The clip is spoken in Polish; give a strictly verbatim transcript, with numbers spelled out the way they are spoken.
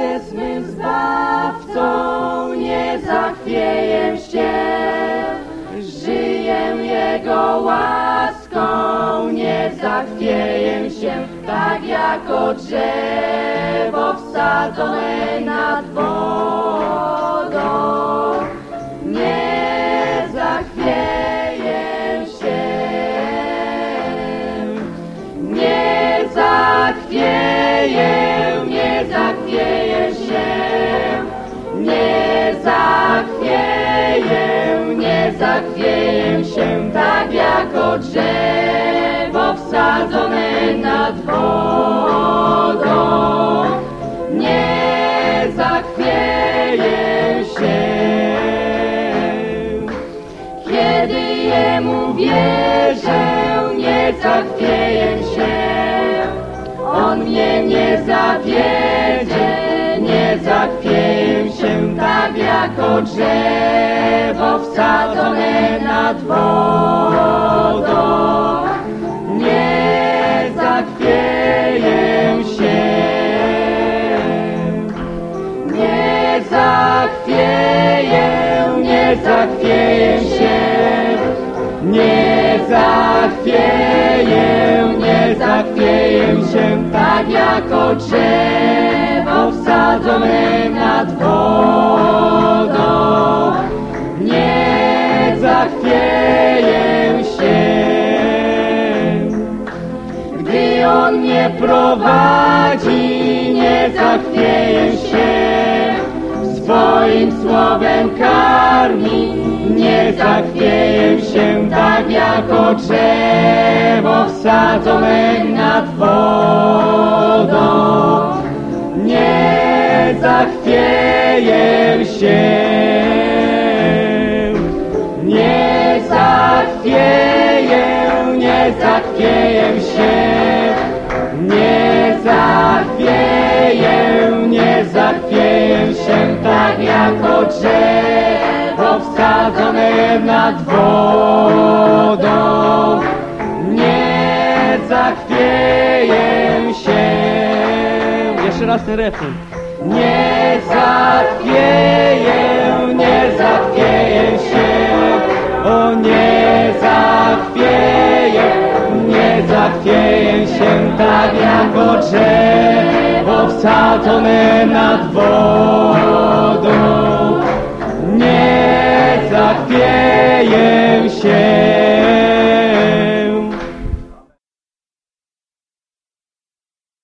jest mym Zbawcą, nie zachwieję się. Żyję Jego łaską, nie zachwieję się. Tak jako drzewo wsadzone nad wodą, nie zachwieję się. Nie zachwieję, nie zachwieję się. Nie zachwieję, nie zachwieję się. Tak jako drzewo wsadzone nad wodą, nie zachwieję się. Kiedy Jemu wierzę, nie zachwieję się. On mnie nie zawiedzie, nie zachwieję się. Tak jako drzewo wsadzone nad wodą, nie zachwieję się. Nie zachwieję, nie zachwieję się. Nie zachwieję, nie zachwieję się. Tak jako drzewo wsadzone nad wodą, nie zachwieję się. Gdy On mnie prowadzi, nie zachwieję się. Swoim słowem karmi, nie zachwieję się. Tak jako drzewo wsadzone nad wodą, nie zachwieję się. Nie zachwieję, nie zachwieję się. Nie zachwieję, nie zachwieję się. Tak jako drzewo wsadzone nad wodą, nie zachwieję się. Jeszcze raz ten refren. Nie zachwieję, nie zachwieję się. O, nie zachwieję, nie zachwieję się. Tak jako drzewo wsadzone nad wodą, nie zachwieję się.